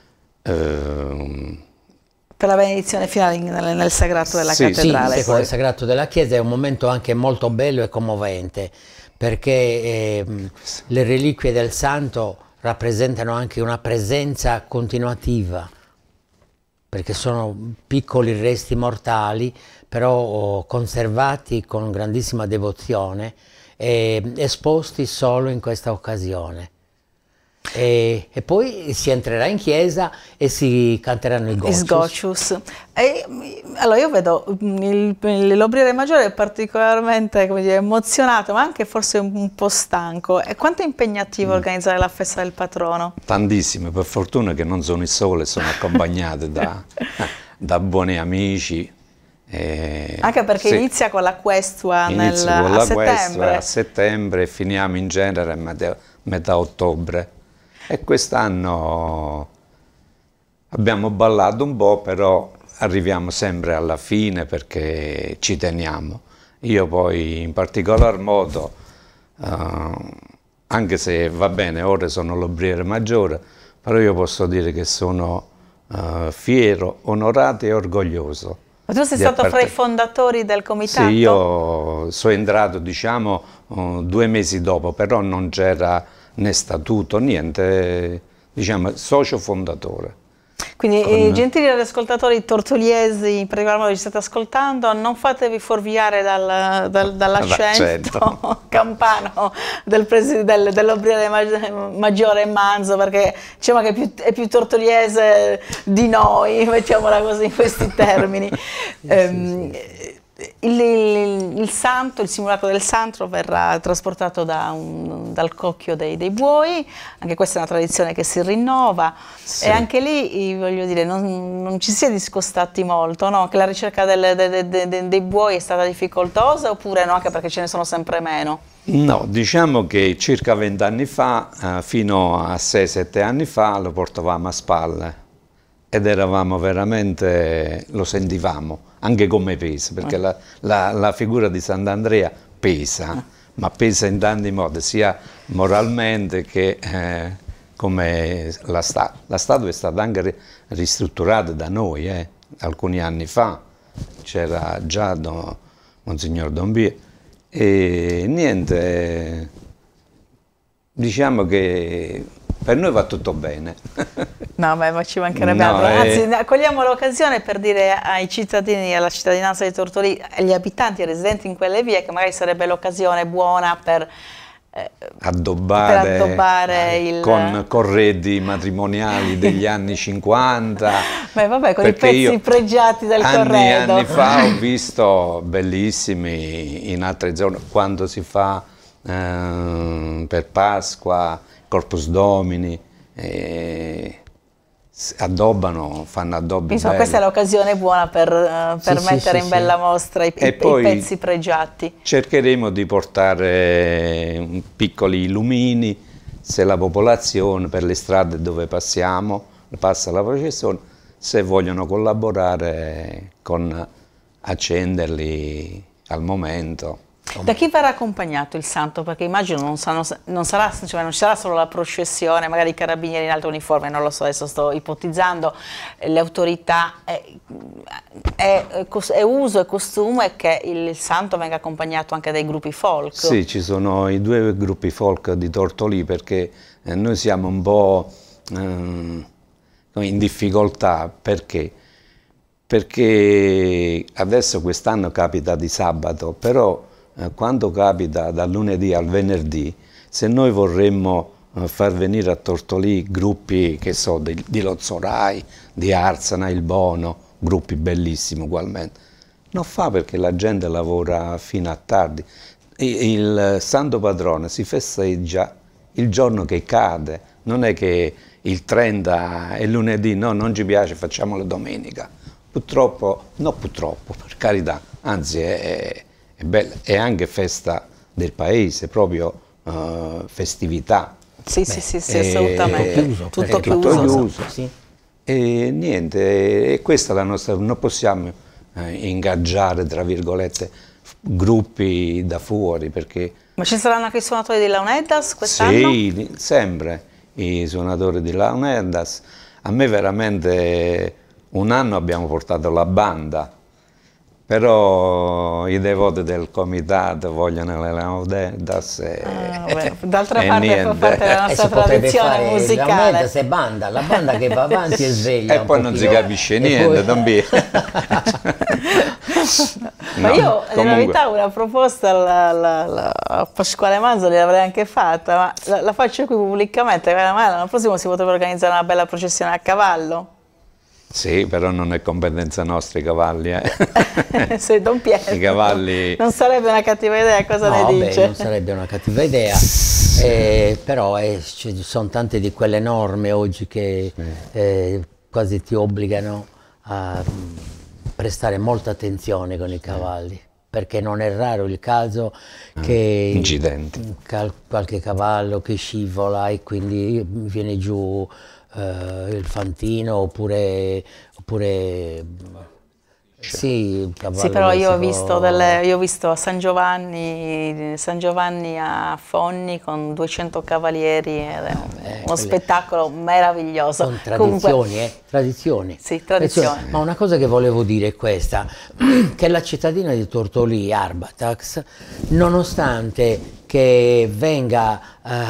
per la benedizione finale nel sagrato della cattedrale. Sì, con il sagrato della chiesa è un momento anche molto bello e commovente, perché le reliquie del santo rappresentano anche una presenza continuativa, perché sono piccoli resti mortali, però conservati con grandissima devozione e esposti solo in questa occasione. E poi si entrerà in chiesa e si canteranno i Gocius. Allora io vedo l'obriere maggiore è particolarmente, come dire, emozionato, ma anche forse un po' stanco. E quanto è impegnativo organizzare la festa del patrono? Tantissimo, per fortuna che non sono il sole, sono accompagnato da buoni amici. Anche perché sì, inizia con la questua a settembre e finiamo in genere a metà ottobre. E quest'anno abbiamo ballato un po', però arriviamo sempre alla fine perché ci teniamo. Io poi in particolar modo, anche se va bene, ora sono l'obriere maggiore, però io posso dire che sono fiero, onorato e orgoglioso. Ma tu sei stato fra i fondatori del comitato? Sì, io sono entrato, diciamo, 2 mesi dopo, però non c'era né statuto, niente, diciamo, socio fondatore. Quindi, gentili ascoltatori tortoliesi, in particolar modo ci state ascoltando, non fatevi fuorviare dall'accento campano dell'obriere maggiore Manzo, perché diciamo che è più tortoliese di noi, mettiamola così in questi termini. Il santo, il simulacro del santo verrà trasportato dal cocchio dei buoi, anche questa è una tradizione che si rinnova, sì. E anche lì, voglio dire, non ci si è discostati molto, no? Che la ricerca dei buoi è stata difficoltosa oppure no, anche perché ce ne sono sempre meno? No, diciamo che circa 20 anni fa, fino a 6-7 anni fa, lo portavamo a spalle ed eravamo veramente, lo sentivamo, anche come peso, perché la figura di Sant'Andrea pesa, ma pesa in tanti modi, sia moralmente che come la statua è stata anche ristrutturata da noi, alcuni anni fa, c'era già Monsignor Dombie, e niente, diciamo che per noi va tutto bene. No, ma ci mancherebbe altro. Anzi, cogliamo l'occasione per dire ai cittadini, alla cittadinanza di Tortolì, agli abitanti residenti in quelle vie, che magari sarebbe l'occasione buona per addobbare con corredi matrimoniali degli anni 50. Beh, vabbè, con i pezzi pregiati del corredo. Anni fa ho visto bellissimi in altre zone, quando si fa per Pasqua, Corpus Domini, fanno addobbi Insomma, questa è l'occasione buona per mettere in bella mostra i pezzi pregiati. Cercheremo di portare piccoli lumini, se la popolazione, per le strade dove passa la processione, se vogliono collaborare con accenderli al momento. Da chi verrà accompagnato il santo? Perché immagino non ci sarà solo la processione, magari i carabinieri in alto uniforme, non lo so, adesso sto ipotizzando, le autorità, è uso e costume che il santo venga accompagnato anche dai gruppi folk? Sì, ci sono i 2 gruppi folk di Tortolì, perché noi siamo un po' in difficoltà, perché adesso quest'anno capita di sabato, però quando capita dal lunedì al venerdì, se noi vorremmo far venire a Tortolì gruppi, che so, di Lozzorai, di Arzana, Il Bono, gruppi bellissimi ugualmente, non fa, perché la gente lavora fino a tardi. Il Santo Patrono si festeggia il giorno che cade, non è che il 30 è lunedì, no, non ci piace, facciamo la domenica. Purtroppo, no, purtroppo, per carità, anzi è bella, è anche festa del paese, proprio festività. Sì, assolutamente. Tutto chiuso. Sì. E niente, e questa è la nostra, non possiamo ingaggiare, tra virgolette, gruppi da fuori, perché... Ma ci saranno anche i suonatori di Launeddas quest'anno? Sì, sempre i suonatori di Launeddas. A me veramente un anno abbiamo portato la banda, però i devoti del comitato vogliono le Launeddas d'altra parte fa parte della nostra tradizione musicale. La banda, la banda che va avanti e sveglia e poi non si capisce niente, Ma No, io in comunque. realtà una proposta a Pasquale Manzoli l'avrei anche fatta, ma la faccio qui pubblicamente, ma l'anno prossimo si potrebbe organizzare una bella processione a cavallo. Sì, però non è competenza nostra i cavalli. Se Don Pietro. I cavalli... Non sarebbe una cattiva idea, cosa No, ne beh, dice? non sarebbe una cattiva idea, però ci sono tante di quelle norme oggi che quasi ti obbligano a prestare molta attenzione con i cavalli, perché non è raro il caso che incidenti. Qualche cavallo che scivola e quindi viene giù il fantino oppure sì, il cavallo Sì, però io si ho visto a San Giovanni a Fonni con 200 cavalieri ed è uno spettacolo meraviglioso. Sono tradizioni, Comunque, tradizioni. Sì, tradizioni. Ma una cosa che volevo dire è questa, che la cittadina di Tortolì, Arbatax, nonostante che venga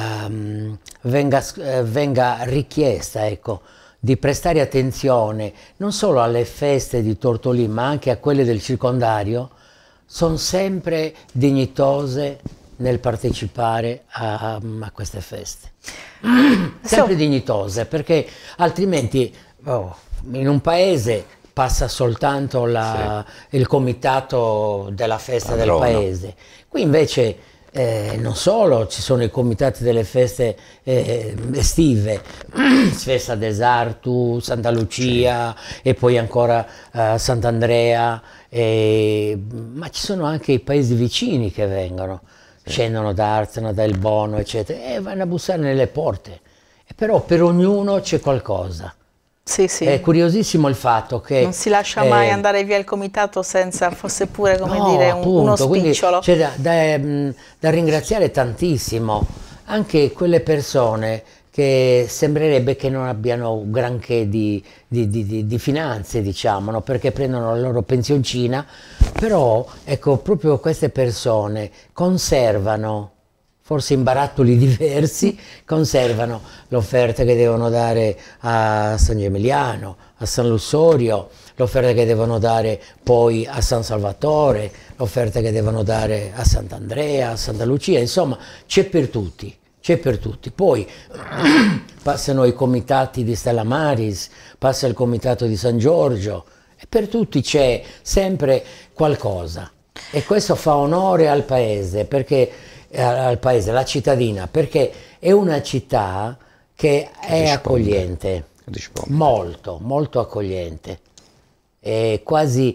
richiesta, ecco, di prestare attenzione non solo alle feste di Tortolì ma anche a quelle del circondario, sono sempre dignitose nel partecipare a queste feste. Sempre dignitose, perché altrimenti in un paese passa soltanto il comitato della festa del paese. Qui invece non solo ci sono i comitati delle feste estive, Festa d'Esartu, Santa Lucia e poi ancora Sant'Andrea, ma ci sono anche i paesi vicini che vengono, scendono da Arzana, da El Bono, eccetera, e vanno a bussare nelle porte. E però per ognuno c'è qualcosa. Sì, sì. È curiosissimo il fatto che non si lascia mai andare via il comitato senza fosse pure, come dire, uno spicciolo. C'è da ringraziare tantissimo anche quelle persone che sembrerebbe che non abbiano granché di finanze, diciamo, no? Perché prendono la loro pensioncina, però ecco, proprio queste persone conservano, forse in barattoli diversi, conservano l'offerta che devono dare a San Gemiliano, a San Lussorio, l'offerta che devono dare poi a San Salvatore, l'offerta che devono dare a Sant'Andrea, a Santa Lucia, insomma c'è per tutti, c'è per tutti. Poi passano i comitati di Stella Maris, passa il comitato di San Giorgio, e per tutti c'è sempre qualcosa. E questo fa onore al paese, perché alla cittadina, perché è una città che è accogliente, molto, molto accogliente, e quasi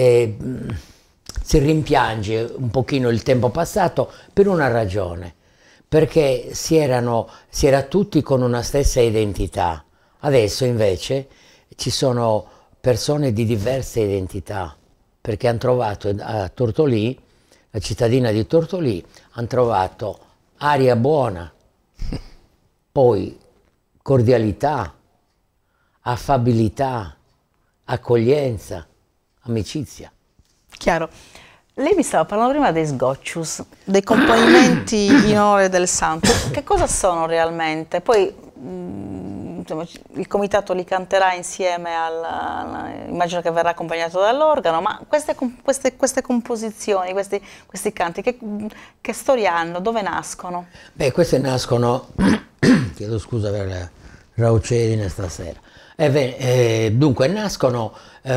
si rimpiange un pochino il tempo passato per una ragione, perché si era tutti con una stessa identità. Adesso invece ci sono persone di diverse identità, perché hanno trovato a Tortolì, la cittadina di Tortolì, hanno trovato aria buona, poi cordialità, affabilità, accoglienza, amicizia. Chiaro. Lei mi stava parlando prima dei sgoccius, dei componimenti in onore del santo. Che cosa sono realmente? Poi insomma, il comitato li canterà insieme immagino che verrà accompagnato dall'organo, ma queste composizioni, questi canti, che storia hanno? Dove nascono? Beh, queste nascono, chiedo scusa per la raucedine stasera, dunque nascono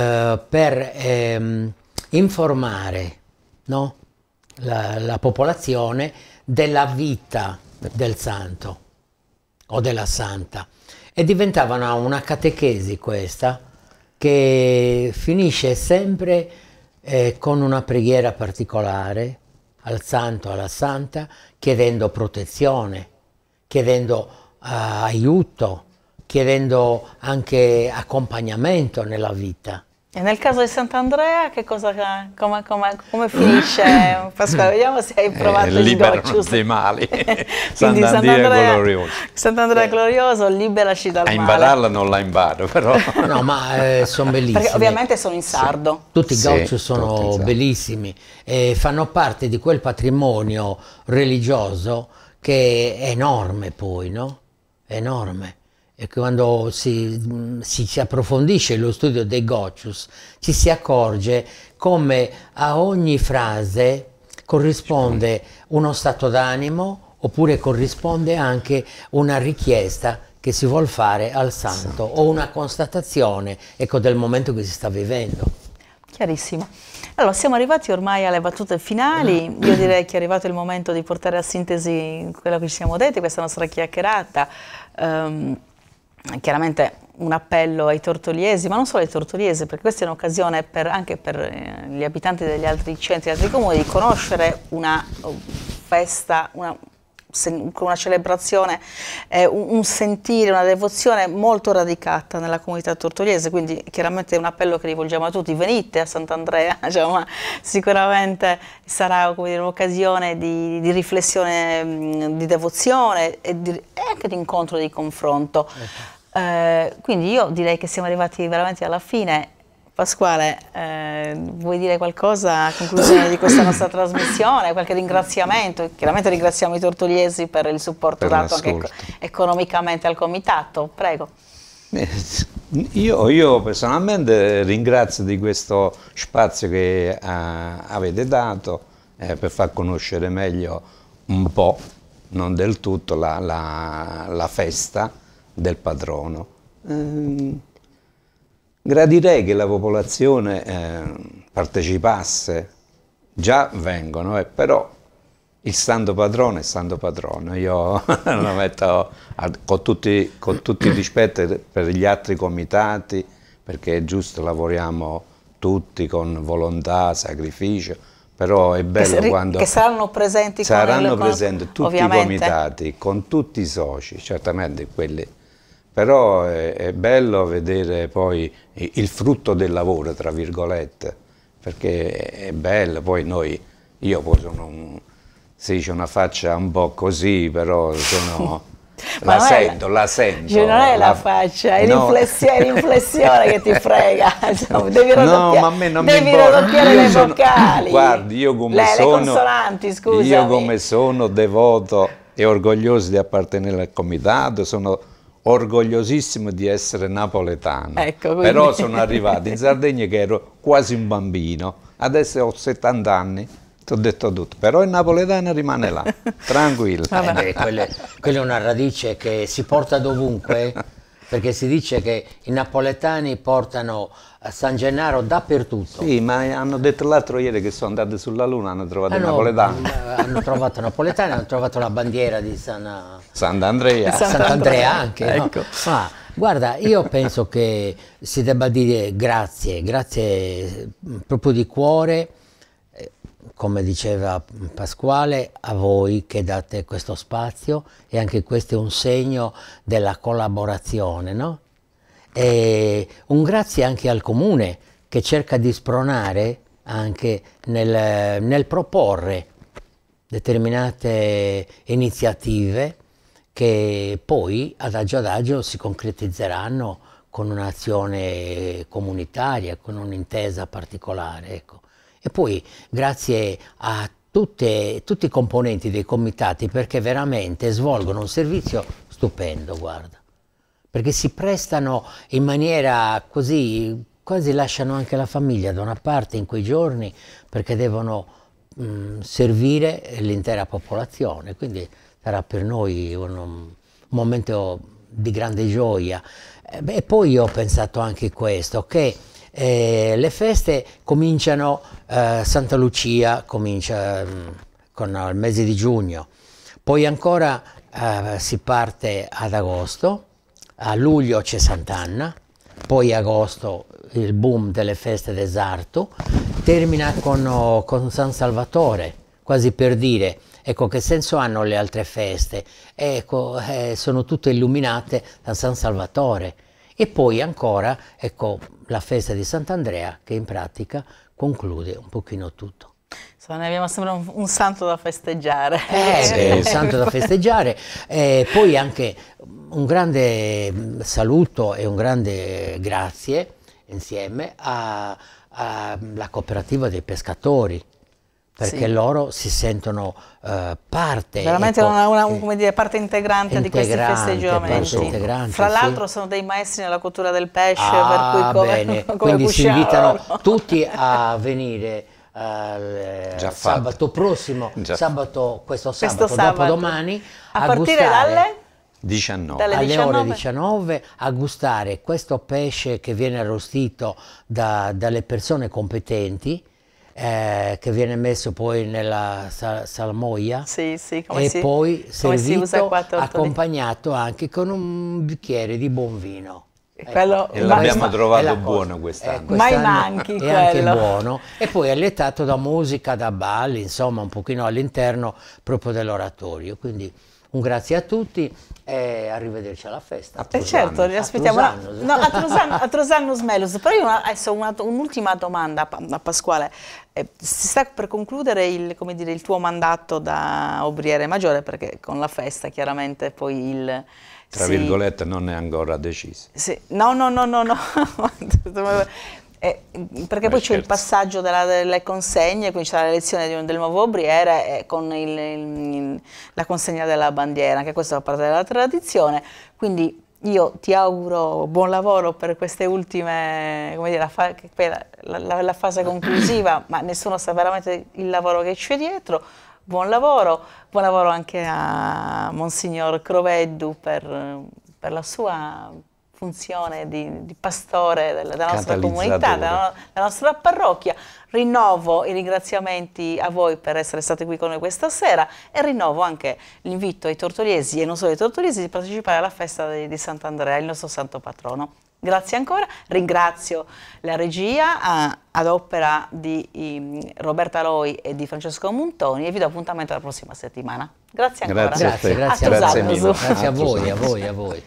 per informare, no? la popolazione della vita del santo o della santa, e diventavano una catechesi questa che finisce sempre con una preghiera particolare al santo, alla santa, chiedendo protezione, chiedendo aiuto, chiedendo anche accompagnamento nella vita. E nel caso di Sant'Andrea, come finisce? Pasquale, vediamo se hai provato il sgoccius. Dei mali. Quindi Sant'Andrea glorioso. Sant'Andrea glorioso, liberaci dal male. A impararla non la imparo, però. No, ma sono bellissimi. Perché ovviamente sono in sardo. Tutti i goccius sono bellissimi e fanno parte di quel patrimonio religioso che è enorme poi, no? Enorme. e quando si approfondisce lo studio dei Goccius, ci si accorge come a ogni frase corrisponde uno stato d'animo, oppure corrisponde anche una richiesta che si vuol fare al santo, o una constatazione, ecco, del momento che si sta vivendo. Chiarissimo. Allora, siamo arrivati ormai alle battute finali. Io direi che è arrivato il momento di portare a sintesi quello che ci siamo detti, questa nostra chiacchierata. Chiaramente un appello ai tortoriesi, ma non solo ai tortoriesi, perché questa è un'occasione anche per gli abitanti degli altri centri, degli altri comuni, di conoscere una festa, una celebrazione, un sentire, una devozione molto radicata nella comunità tortoriese, quindi chiaramente è un appello che rivolgiamo a tutti: venite a Sant'Andrea, diciamo, sicuramente sarà un'occasione di riflessione, di devozione e anche di incontro, di confronto. Quindi io direi che siamo arrivati veramente alla fine. Pasquale, vuoi dire qualcosa a conclusione di questa nostra trasmissione? Qualche ringraziamento? Chiaramente ringraziamo i tortoriesi per il supporto dato anche economicamente al comitato. Prego. Io personalmente ringrazio di questo spazio che avete dato per far conoscere meglio un po', non del tutto, la festa del patrono. Gradirei che la popolazione partecipasse, già vengono, però il santo patrono è santo patrono. Io lo metto con tutti i rispetti per gli altri comitati, perché è giusto, lavoriamo tutti con volontà, sacrificio, però è bello quando... Che saranno presenti tutti ovviamente. I comitati, con tutti i soci, certamente quelli. Però è bello vedere poi il frutto del lavoro, tra virgolette, perché è bello. Poi io poi sono si dice una faccia un po' così, però sono... La sento. Non è la faccia, è l'inflessione che ti frega. Devi raddoppiare le vocali. Guardi, io come sono devoto e orgoglioso di appartenere al comitato, sono orgogliosissimo di essere napoletano, ecco, però sono arrivato in Sardegna che ero quasi un bambino, adesso ho 70 anni, ti ho detto tutto, però il napoletano rimane là, tranquillo. Quella è una radice che si porta dovunque, perché si dice che i napoletani portano a San Gennaro dappertutto. Sì, ma hanno detto l'altro ieri che sono andati sulla Luna, hanno trovato i napoletani. Hanno trovato napoletani, hanno trovato la bandiera di Sant'Andrea. Sant'Andrea anche, ecco. No? Ma guarda, io penso che si debba dire grazie proprio di cuore, come diceva Pasquale, a voi che date questo spazio, e anche questo è un segno della collaborazione, no? E un grazie anche al Comune che cerca di spronare anche nel proporre determinate iniziative che poi adagio si concretizzeranno con un'azione comunitaria, con un'intesa particolare, ecco. E poi grazie a tutti i componenti dei comitati, perché veramente svolgono un servizio stupendo, guarda, perché si prestano in maniera così, quasi lasciano anche la famiglia da una parte in quei giorni, perché devono servire l'intera popolazione, quindi sarà per noi un momento di grande gioia. E poi io ho pensato anche questo, che le feste cominciano, Santa Lucia comincia con il mese di giugno, poi ancora si parte ad agosto, a luglio c'è Sant'Anna, poi agosto il boom delle feste d'Esartu, termina con San Salvatore, quasi per dire, ecco, che senso hanno le altre feste? Ecco, sono tutte illuminate da San Salvatore. E poi ancora, ecco, la festa di Sant'Andrea, che in pratica conclude un pochino tutto. Ne abbiamo sempre un santo da festeggiare. Un santo da festeggiare. Poi anche un grande saluto e un grande grazie insieme alla cooperativa dei pescatori, perché loro si sentono parte. Veramente come dire, parte integrante di questi festeggiamenti. Fra l'altro sono dei maestri nella cottura del pesce, per cui come quindi si invitano tutti a venire sabato prossimo, questo sabato, dopodomani, a partire dalle 19. Alle ore 19 a gustare questo pesce che viene arrostito dalle persone competenti, che viene messo poi nella salmoia poi servito accompagnato anche con un bicchiere di buon vino. E l'abbiamo trovato buono quest'anno. Mai manchi è anche buono, e poi allietato da musica, da balli, insomma un pochino all'interno proprio dell'oratorio. Quindi un grazie a tutti e arrivederci alla festa. Certo, li aspettiamo a Trosannus Melus. Però io adesso un'ultima domanda a Pasquale. Si sta per concludere il tuo mandato da obriere maggiore, perché con la festa chiaramente poi tra virgolette non è ancora deciso. No. Perché poi c'è il passaggio delle consegne, quindi c'è l'elezione del nuovo obriere con la consegna della bandiera, anche questo fa parte della tradizione. Quindi io ti auguro buon lavoro per queste ultime, come dire, la fase conclusiva, ma nessuno sa veramente il lavoro che c'è dietro. Buon lavoro anche a Monsignor Croveddu per la sua funzione di pastore della nostra comunità, della nostra parrocchia. Rinnovo i ringraziamenti a voi per essere stati qui con noi questa sera e rinnovo anche l'invito ai tortoriesi, e non solo ai tortoriesi, di partecipare alla festa di Sant'Andrea, il nostro santo patrono. Grazie ancora, ringrazio la regia ad opera di Roberta Loi e di Francesco Montoni, e vi do appuntamento la prossima settimana. Grazie ancora. Grazie a voi.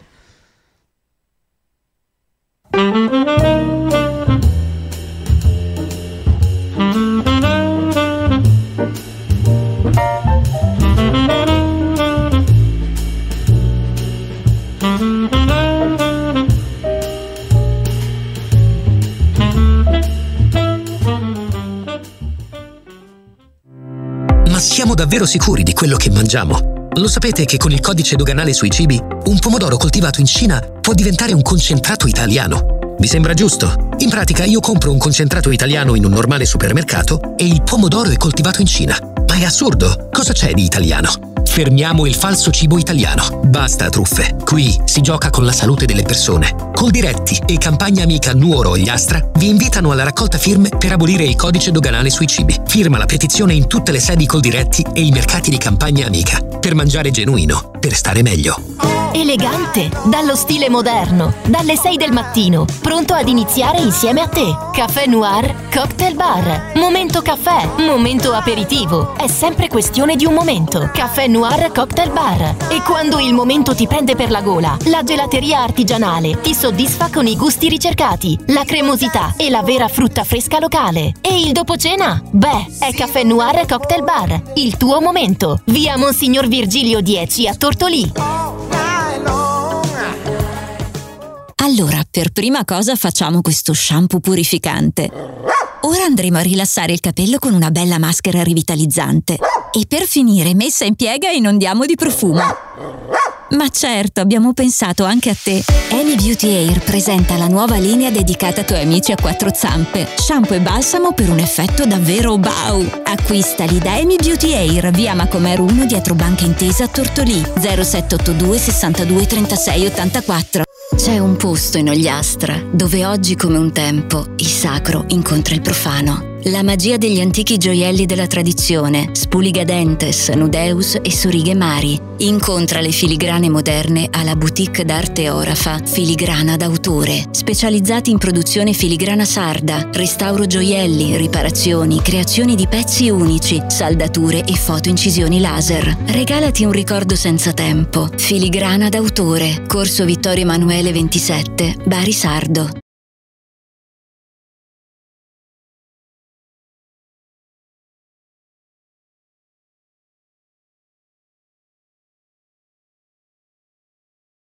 Ma siamo davvero sicuri di quello che mangiamo? Lo sapete che con il codice doganale sui cibi, un pomodoro coltivato in Cina può diventare un concentrato italiano? Vi sembra giusto? In pratica io compro un concentrato italiano in un normale supermercato e il pomodoro è coltivato in Cina. Ma è assurdo! Cosa c'è di italiano? Fermiamo il falso cibo italiano. Basta truffe. Qui si gioca con la salute delle persone. Coldiretti e campagna amica Nuoro Ogliastra vi invitano alla raccolta firme per abolire il codice doganale sui cibi. Firma la petizione in tutte le sedi Coldiretti e i mercati di campagna amica. Per mangiare genuino, per stare meglio. Elegante, dallo stile moderno, dalle 6 del mattino, pronto ad iniziare insieme a te. Caffè Noir Cocktail Bar. Momento caffè, momento aperitivo. È sempre questione di un momento. Caffè Noir Cocktail Bar. E quando il momento ti prende per la gola, la gelateria artigianale ti soddisfa con i gusti ricercati, la cremosità e la vera frutta fresca locale. E il dopo cena? Beh, è Caffè Noir Cocktail Bar. Il tuo momento. Via Monsignor Virgilio 10 a Tortolì. Allora, per prima cosa facciamo questo shampoo purificante. Ora andremo a rilassare il capello con una bella maschera rivitalizzante. E per finire, messa in piega, inondiamo di profumo. Ma certo, abbiamo pensato anche a te. Amy Beauty Air presenta la nuova linea dedicata ai tuoi amici a quattro zampe. Shampoo e balsamo per un effetto davvero wow! Acquistali da Amy Beauty Air, via Macomero 1 dietro Banca Intesa a Tortolì, 0782 62 36 84. C'è un posto in Ogliastra dove oggi come un tempo il sacro incontra il profano. La magia degli antichi gioielli della tradizione, Spuligadentes, Nudeus e Sorighe Mari. Incontra le filigrane moderne alla boutique d'arte Orafa, Filigrana d'autore. Specializzati in produzione filigrana sarda, restauro gioielli, riparazioni, creazioni di pezzi unici, saldature e fotoincisioni laser. Regalati un ricordo senza tempo. Filigrana d'autore, Corso Vittorio Emanuele 27, Bari Sardo.